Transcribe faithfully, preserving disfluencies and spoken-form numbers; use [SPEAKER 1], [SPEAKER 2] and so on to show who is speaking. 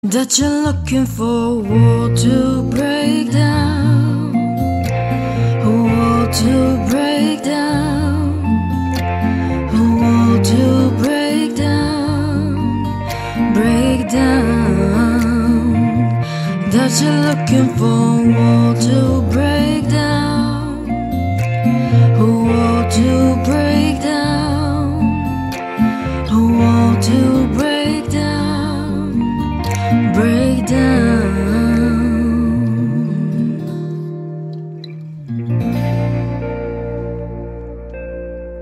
[SPEAKER 1] That you're looking for a wall to break down, a wall to break down, a wall to break down, break down. That you're looking for a wall to break down, a wall to break down, a wall to break down, break down.